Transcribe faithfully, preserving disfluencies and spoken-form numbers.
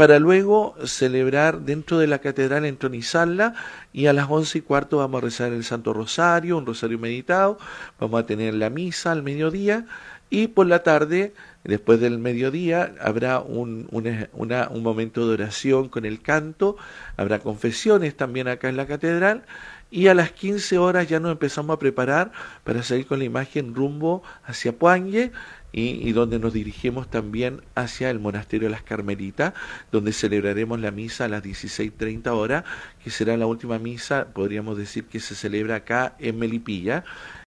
para luego celebrar dentro de la catedral, entronizarla, y a las once y cuarto vamos a rezar el Santo Rosario, un rosario meditado, vamos a tener la misa al mediodía, y por la tarde, después del mediodía, habrá un, una, una, un momento de oración con el canto, habrá confesiones también acá en la catedral, y a las quince horas ya nos empezamos a preparar para salir con la imagen rumbo hacia Puangue, y, y donde nos dirigimos también hacia el monasterio de las Carmelitas, donde celebraremos la misa a las dieciséis treinta horas, que será la última misa, podríamos decir, que se celebra acá en Melipilla.